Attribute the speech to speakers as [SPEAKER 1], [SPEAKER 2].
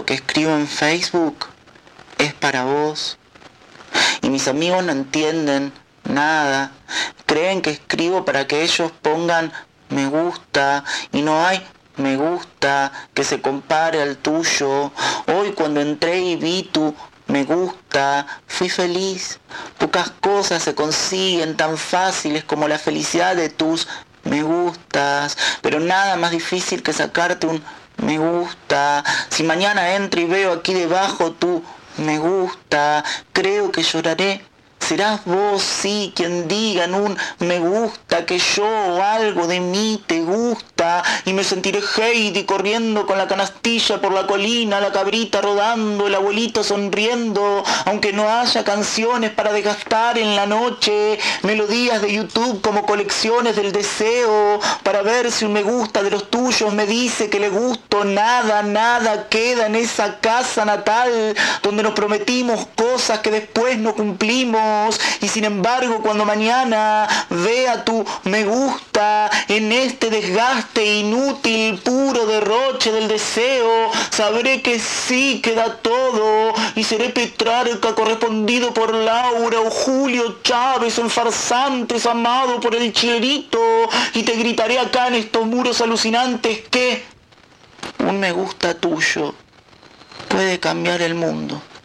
[SPEAKER 1] que escribo en Facebook es para vos. Y mis amigos no entienden nada. Creen que escribo para que ellos pongan me gusta y no hay me gusta que se compare al tuyo. Hoy cuando entré y vi tu me gusta, fui feliz. Pocas cosas se consiguen tan fáciles como la felicidad de tus me gustas, pero nada más difícil que sacarte un me gusta. Si mañana entro y veo aquí debajo tu me gusta, creo que lloraré. Serás vos, sí, quien diga en un me gusta que yo o algo de mí te gusta y me sentiré Heidi corriendo con la canastilla por la colina, la cabrita rodando, el abuelito sonriendo, aunque no haya canciones para desgastar en la noche, melodías de YouTube como colecciones del deseo, para ver si un me gusta de los tuyos me dice que le gusto, nada queda en esa casa natal donde nos prometimos cosas que después no cumplimos. Y sin embargo, cuando mañana vea tu me gusta en este desgaste inútil, puro derroche del deseo, sabré que sí queda todo y seré Petrarca correspondido por Laura o Julio Chávez en Farsantes amado por el chilerito y te gritaré acá en estos muros alucinantes que un me gusta tuyo puede cambiar el mundo.